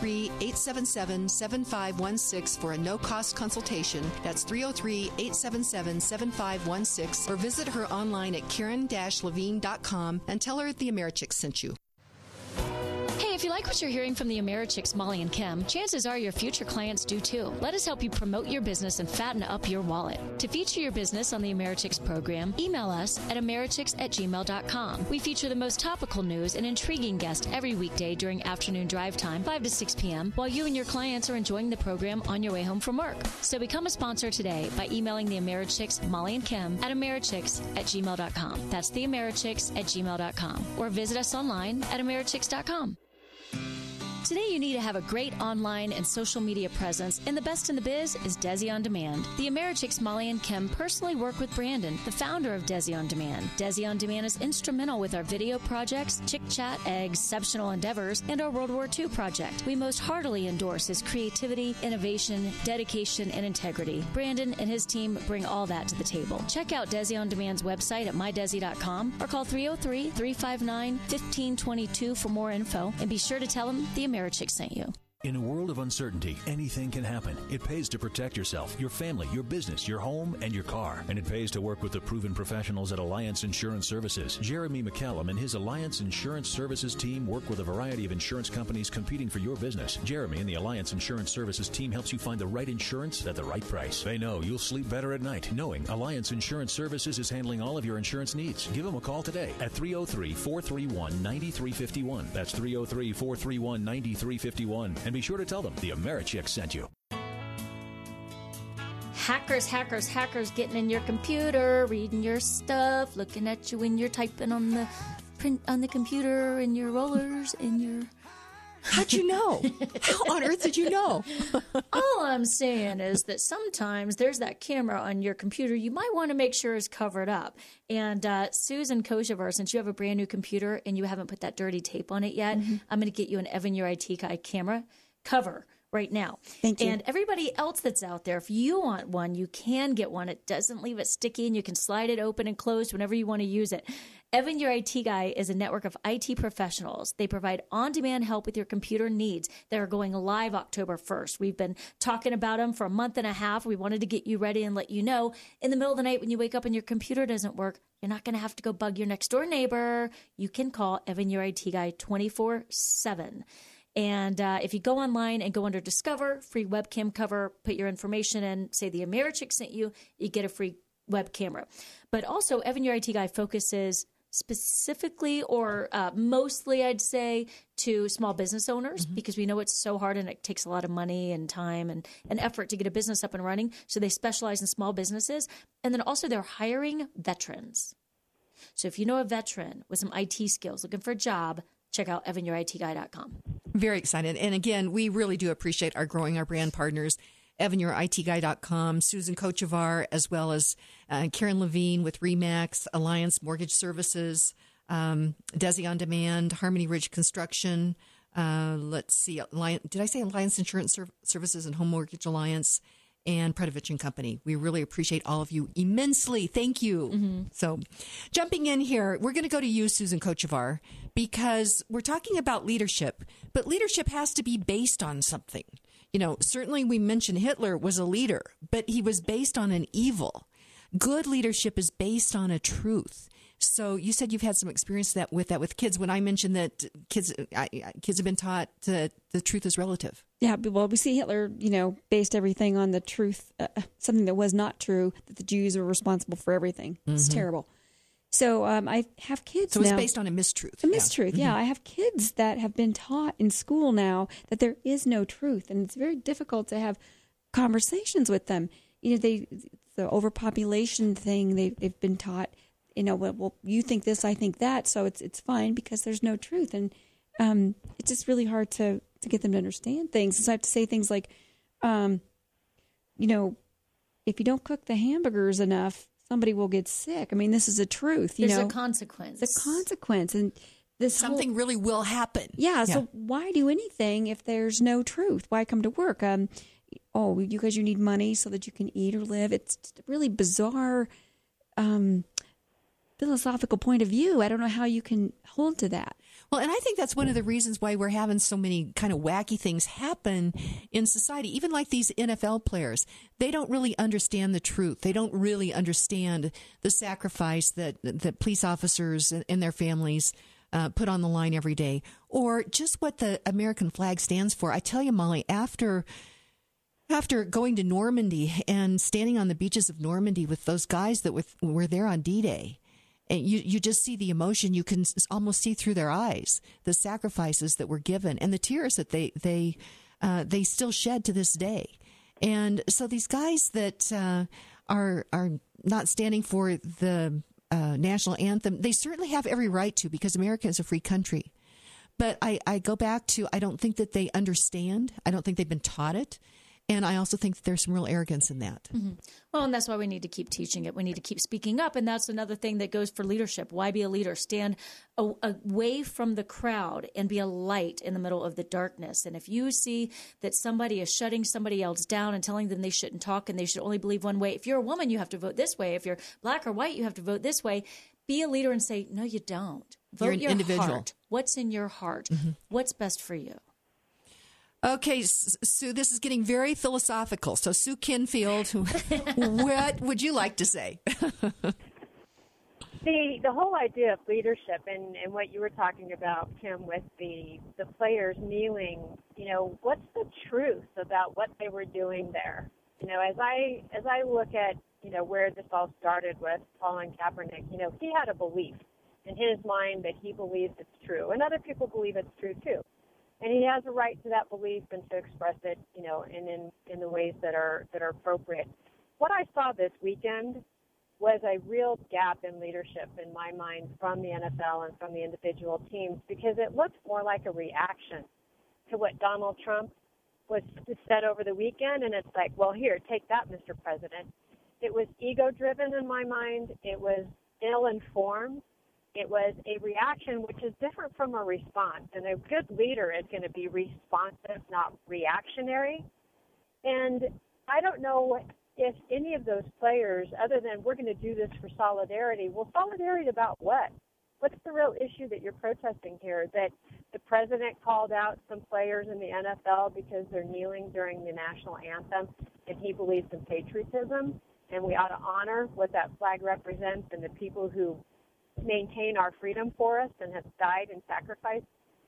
303-877-7516 for a no-cost consultation. That's 303-877-7516, or visit her online at karen-levine.com and tell her the Americhicks sent you. Hey, if you like what you're hearing from the Americhicks, Molly and Kim, chances are your future clients do too. Let us help you promote your business and fatten up your wallet. To feature your business on the Americhicks program, email us at americhicks@gmail.com. We feature the most topical news and intriguing guests every weekday during afternoon drive time, 5 to 6 p.m., while you and your clients are enjoying the program on your way home from work. So become a sponsor today by emailing the Americhicks, Molly and Kim, at americhicks@gmail.com. That's the Americhicks@gmail.com. Or visit us online at americhicks.com. Today you need to have a great online and social media presence, and the best in the biz is Desi On Demand. The Americhicks, Molly and Kim, personally work with Brandon, the founder of Desi On Demand. Desi On Demand is instrumental with our video projects, Chick Chat, Exceptional Endeavors, and our World War II project. We most heartily endorse his creativity, innovation, dedication, and integrity. Brandon and his team bring all that to the table. Check out Desi On Demand's website at mydesi.com or call 303-359-1522 for more info, and be sure to tell them the Americhicks sent you. In a world of uncertainty, anything can happen. It pays to protect yourself, your family, your business, your home, and your car. And it pays to work with the proven professionals at Alliance Insurance Services. Jeremy McCallum and his Alliance Insurance Services team work with a variety of insurance companies competing for your business. Jeremy and the Alliance Insurance Services team helps you find the right insurance at the right price. They know you'll sleep better at night knowing Alliance Insurance Services is handling all of your insurance needs. Give them a call today at 303-431-9351. That's 303-431-9351. And be sure to tell them the Americhicks sent you. Hackers getting in your computer, reading your stuff, looking at you when you're typing on the print on the computer, and your rollers and your... How'd you know? How on earth did you know? All I'm saying is that sometimes there's that camera on your computer you might want to make sure is covered up. And Susan Kochevar, since you have a brand new computer and you haven't put that dirty tape on it yet, I'm going to get you an Evan Your IT Guy camera cover right now. Thank you. And everybody else that's out there, if you want one, you can get one. It doesn't leave it sticky, and you can slide it open and closed whenever you want to use it. Evan Your IT Guy is a network of IT professionals. They provide on-demand help with your computer needs. They're going live October 1st. We've been talking about them for a month and a half. We wanted to get you ready and let you know in the middle of the night when you wake up and your computer doesn't work, you're not going to have to go bug your next door neighbor. You can call Evan Your IT Guy 24/7. And if you go online and go under Discover, free webcam cover, put your information in, say the Americhicks sent you, you get a free web camera. But also, Evan Your IT Guy focuses specifically or mostly, I'd say, to small business owners, because we know it's so hard and it takes a lot of money and time and effort to get a business up and running. So they specialize in small businesses. And then also they're hiring veterans. So if you know a veteran with some IT skills looking for a job, check out evanyourITguy.com. Very excited. And again, we really do appreciate our growing our brand partners, evanyourITguy.com, Susan Kochevar, as well as Karen Levine with RE/MAX, Alliance Mortgage Services, Desi On Demand, Harmony Ridge Construction. Let's see, did I say Alliance Insurance Services and Home Mortgage Alliance? And Predovich and Company. We really appreciate all of you immensely. Thank you. So jumping in here, we're going to go to you, Susan Kochevar, because we're talking about leadership, but leadership has to be based on something. You know, certainly we mentioned Hitler was a leader, but he was based on an evil. Good leadership is based on a truth. So you said you've had some experience with kids. When I mentioned that kids have been taught that the truth is relative. Yeah, well, we see Hitler, based everything on the truth, something that was not true, that the Jews are responsible for everything. It's terrible. So I have kids now. So it's based on a mistruth. A mistruth, yeah. I have kids that have been taught in school now that there is no truth, and it's very difficult to have conversations with them. The overpopulation thing, they've been taught, well, you think this, I think that, so it's fine because there's no truth. And it's just really hard to get them to understand things. So I have to say things like, if you don't cook the hamburgers enough, somebody will get sick. I mean, this is a truth. There's a consequence. It's a consequence. And something really will happen. Yeah, so why do anything if there's no truth? Why come to work? Because you need money so that you can eat or live. It's just a really bizarre philosophical point of view. I don't know how you can hold to that. Well, and I think that's one of the reasons why we're having so many kind of wacky things happen in society. Even like these NFL players, they don't really understand the truth. They don't really understand the sacrifice that police officers and their families put on the line every day, or just what the American flag stands for. I tell you, Molly, after going to Normandy and standing on the beaches of Normandy with those guys that were there on D-Day, and you just see the emotion. You can almost see through their eyes the sacrifices that were given and the tears that they still shed to this day. And so these guys that are not standing for the national anthem, they certainly have every right to, because America is a free country. But I go back to, I don't think that they understand. I don't think they've been taught it. And I also think that there's some real arrogance in that. Mm-hmm. Well, and that's why we need to keep teaching it. We need to keep speaking up. And that's another thing that goes for leadership. Why be a leader? Stand away from the crowd and be a light in the middle of the darkness. And if you see that somebody is shutting somebody else down and telling them they shouldn't talk and they should only believe one way, if you're a woman, you have to vote this way. If you're black or white, you have to vote this way. Be a leader and say, no, you don't. Vote you're an individual. Heart. What's in your heart? Mm-hmm. What's best for you? Okay, Sue, this is getting very philosophical. So, Sue Kinfield, what would you like to say? The whole idea of leadership and what you were talking about, Kim, with the players kneeling, what's the truth about what they were doing there? As I look at, where this all started with Colin Kaepernick, he had a belief in his mind that he believes it's true, and other people believe it's true too. And he has a right to that belief and to express it, in the ways that are appropriate. What I saw this weekend was a real gap in leadership in my mind from the NFL and from the individual teams, because it looked more like a reaction to what Donald Trump was said over the weekend. And it's like, well, here, take that, Mr. President. It was ego-driven in my mind. It was ill-informed. It was a reaction, which is different from a response. And a good leader is going to be responsive, not reactionary. And I don't know if any of those players, other than we're going to do this for solidarity, well, solidarity about what? What's the real issue that you're protesting here? That the president called out some players in the NFL because they're kneeling during the national anthem, and he believes in patriotism, and we ought to honor what that flag represents and the people who maintain our freedom for us and have died and sacrificed.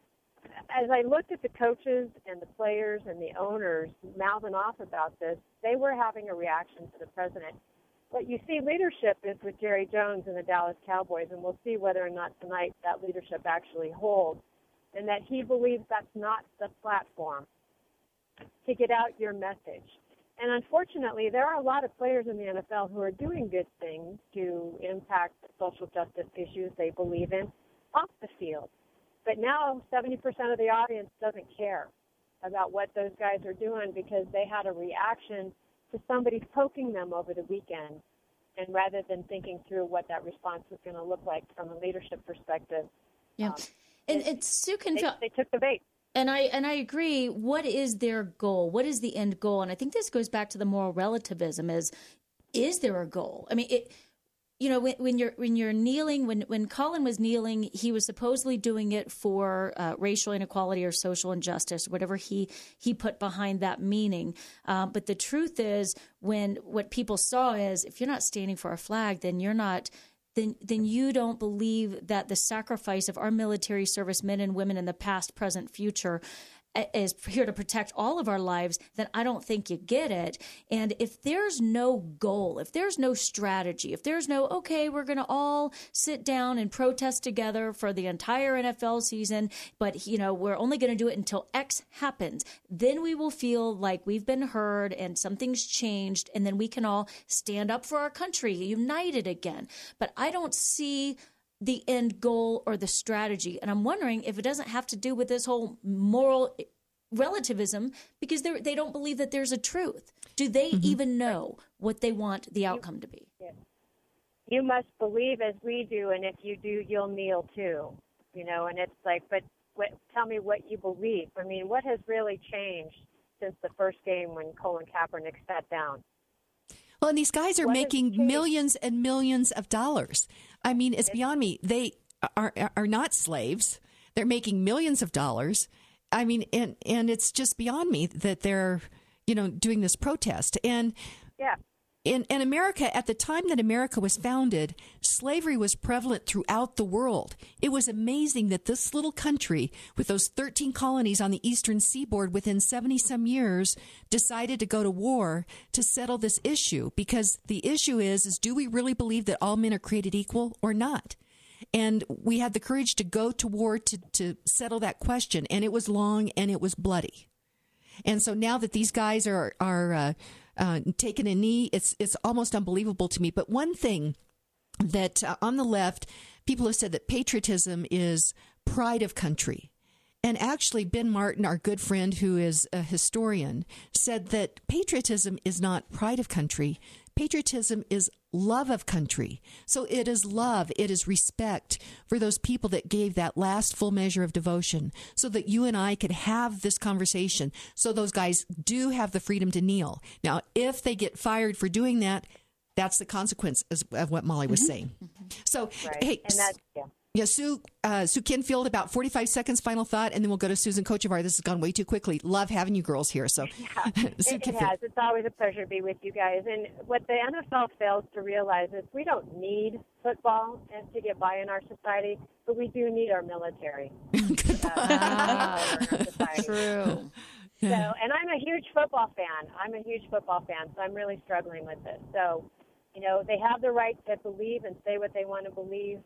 As I looked at the coaches and the players and the owners mouthing off about this, they were having a reaction to the president. What you see leadership is with Jerry Jones and the Dallas Cowboys, and we'll see whether or not tonight that leadership actually holds, and that he believes that's not the platform to get out your message. And unfortunately, there are a lot of players in the NFL who are doing good things to impact social justice issues they believe in off the field. But now 70% of the audience doesn't care about what those guys are doing because they had a reaction to somebody poking them over the weekend. And rather than thinking through what that response was going to look like from a leadership perspective, and Sue Kinfield, they took the bait. And I agree. What is their goal? What is the end goal? And I think this goes back to the moral relativism: is there a goal? I mean, when you're kneeling, when Colin was kneeling, he was supposedly doing it for racial inequality or social injustice, whatever he put behind that meaning. But the truth is, what people saw is, if you're not standing for a flag, then you're not then you don't believe that the sacrifice of our military service men and women in the past, present, future is here to protect all of our lives, then I don't think you get it. And if there's no goal, if there's no strategy, if there's no, okay, we're going to all sit down and protest together for the entire NFL season, but, we're only going to do it until X happens, then we will feel like we've been heard and something's changed, and then we can all stand up for our country, united again. But I don't see the end goal or the strategy. And I'm wondering if it doesn't have to do with this whole moral relativism, because they don't believe that there's a truth. Do they even know what they want the outcome to be? You must believe as we do, and if you do, you'll kneel too. And it's like, but tell me what you believe. I mean, what has really changed since the first game when Colin Kaepernick sat down? Well, and these guys are making millions and millions of dollars. I mean, it's beyond me. They are not slaves. They're making millions of dollars. I mean, and it's just beyond me that they're, doing this protest. And in America, at the time that America was founded, slavery was prevalent throughout the world. It was amazing that this little country with those 13 colonies on the eastern seaboard within 70-some years decided to go to war to settle this issue, because the issue is do we really believe that all men are created equal or not? And we had the courage to go to war to settle that question, and it was long and it was bloody. And so now that these guys are taking a knee, it's almost unbelievable to me. But one thing that on the left, people have said that patriotism is pride of country. And actually, Ben Martin, our good friend who is a historian, said that patriotism is not pride of country. Patriotism is love of country. So it is love, it is respect for those people that gave that last full measure of devotion, so that you and I could have this conversation, so those guys do have the freedom to kneel. Now, if they get fired for doing that, that's the consequence of what Molly was saying. So, hey, and that's, Sue Kinfield, about 45 seconds, final thought, and then we'll go to Susan Kochevar. This has gone way too quickly. Love having you girls here. So, Sue it has. It's always a pleasure to be with you guys. And what the NFL fails to realize is we don't need football to get by in our society, but we do need our military. True. So, and I'm a huge football fan. So I'm really struggling with it. So, they have the right to believe and say what they want to believe.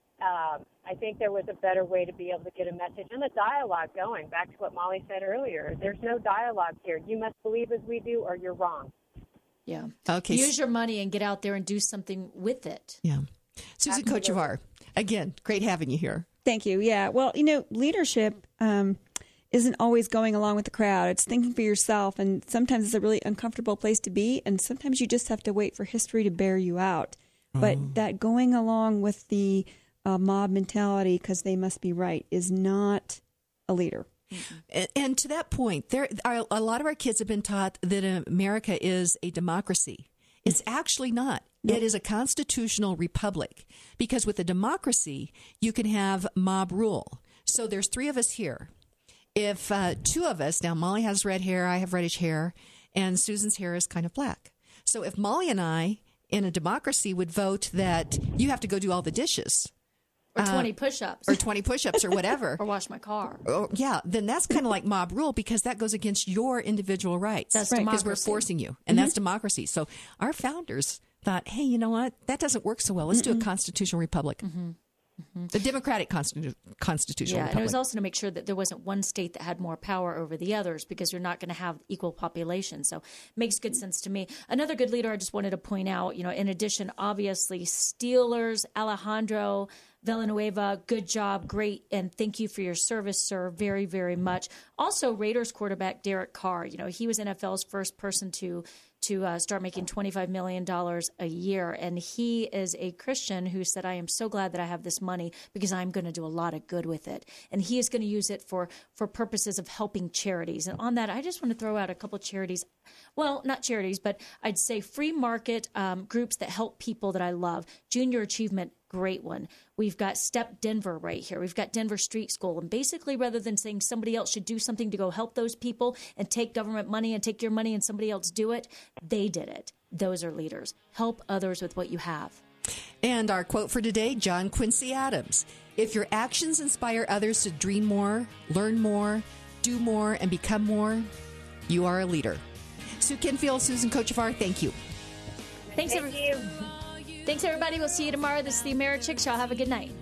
I think there was a better way to be able to get a message and a dialogue going. Back to what Molly said earlier, there's no dialogue here. You must believe as we do, or you're wrong. Yeah. Okay. Use your money and get out there and do something with it. Yeah. Susan Kochevar, again, great having you here. Thank you. Yeah. Well, leadership isn't always going along with the crowd. It's thinking for yourself, and sometimes it's a really uncomfortable place to be, and sometimes you just have to wait for history to bear you out. But that going along with the mob mentality because they must be right is not a leader. And to that point, there are a lot of our kids have been taught that America is a democracy. It's actually not. It is a constitutional republic, because with a democracy, you can have mob rule. So there's 3 of us here. If 2 of us, now Molly has red hair, I have reddish hair, and Susan's hair is kind of black. So if Molly and I in a democracy would vote that you have to go do all the dishes, or 20 push-ups. Or 20 push-ups or whatever. Or wash my car. Yeah, then that's kind of like mob rule, because that goes against your individual rights. That's right. Because we're forcing you, and that's democracy. So our founders thought, hey, you know what? That doesn't work so well. Let's do a constitutional republic. The democratic constitutional republic. And it was also to make sure that there wasn't one state that had more power over the others, because you're not going to have equal population. So it makes good sense to me. Another good leader I just wanted to point out, in addition, obviously, Steelers, Alejandro Villanueva, good job, great, and thank you for your service, sir, very, very much. Also, Raiders quarterback Derek Carr, he was NFL's first person to start making $25 million a year. And he is a Christian who said, I am so glad that I have this money because I'm going to do a lot of good with it. And he is going to use it for purposes of helping charities. And on that, I just want to throw out a couple of charities. Well, not charities, but I'd say free market groups that help people that I love. Junior Achievement, great one. We've got Step Denver right here. We've got Denver Street School. And basically, rather than saying somebody else should do something to go help those people and take government money and take your money and somebody else do it, they did it. Those are leaders. Help others with what you have. And our quote for today, John Quincy Adams. If your actions inspire others to dream more, learn more, do more, and become more, you are a leader. Sue Kenfield, Susan Kochevar, thank you. Thanks, everybody. We'll see you tomorrow. This is the AmeriChicks. Y'all have a good night.